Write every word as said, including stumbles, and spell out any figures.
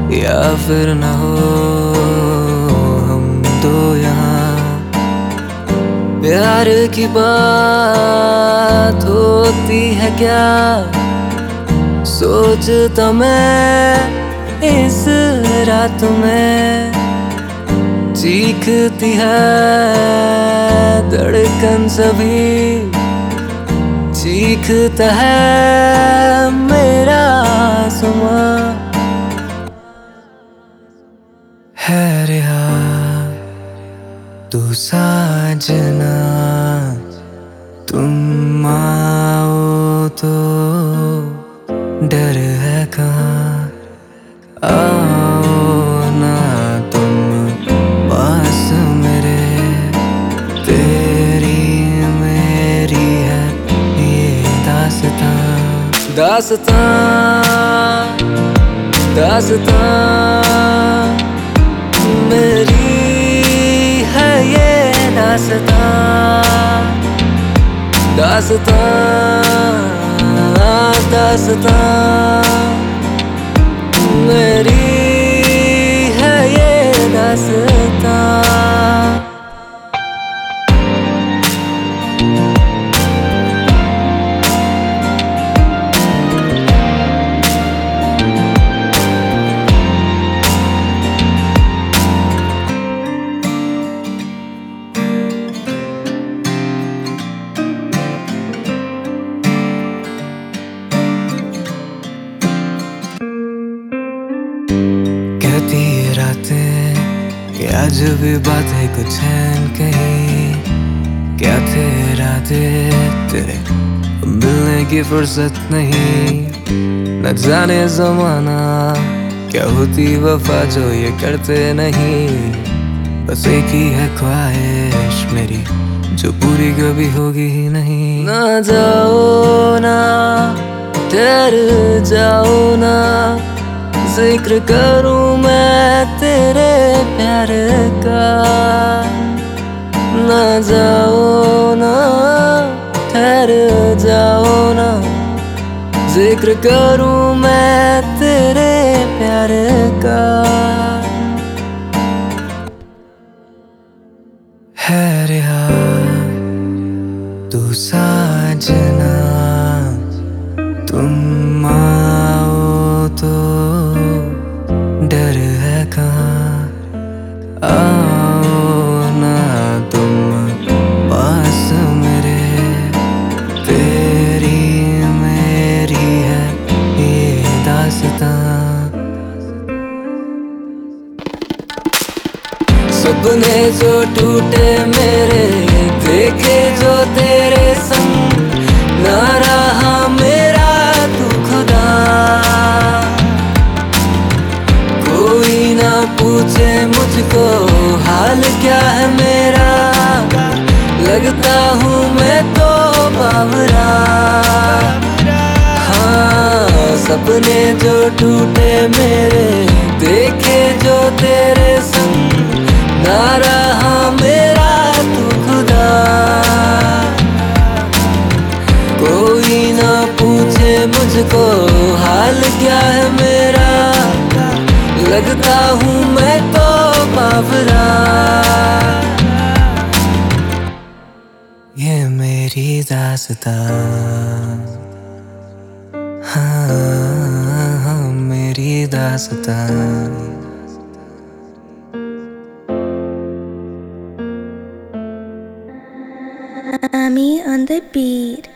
या फिर न हो हम दो यहाँ। प्यार की बात होती है क्या, सोचता मैं इस रात में। चीखती है धड़कन सभी, चीखता है मेरा आसमां। है रिहा तू साजना, तुम आओ तो डर है कहाँ। आओ ना तुम पास मेरे, तेरी मेरी है ये दास्तां। दास्तां दास्तां मेरी है ये दास्तां। दास्तां दास्तां मेरी है ये दास्तां। कहती ये रातें कि आज भी बातें कुछ हैं कहीं। क्या थे इरादे तेरे, मिलने की फुर्सत नहीं। न जाने जमाना क्या होती वफा जो ये करते नहीं। बस एक ही है ख्वाहिश मेरी जो पूरी कभी होगी ही नहीं। ना जाओ ना ठहर जाओ ना, जिक्र करूं मैं तेरे प्यार का। ना जाओ ना ठहर जाओ ना, जिक्र करूं मैं तेरे प्यार का। है रिहा तू साजना, तुम आओ तो डर है कहाँ। आओ ना तुम पास मेरे, तेरी मेरी है ये दास्तां। सपने जो टूटे मेरे, देखे जो तेरे संग, ना रहा मेरा तू खुदा। कोई ना पूछे मुझको हाल क्या है मेरा, लगता हूँ मैं तो बावरा। हाँ सपने जो टूटे मेरे, देखे जो तेरे संग, ना रहा मेरा तू खुदा। कोई ना पूछे मुझको हाल क्या है मेरा, लगता हूँ मैं तो बावरा। ये मेरी दास्तां, हाँ हाँ मेरी दास्तां। Ami on the beat.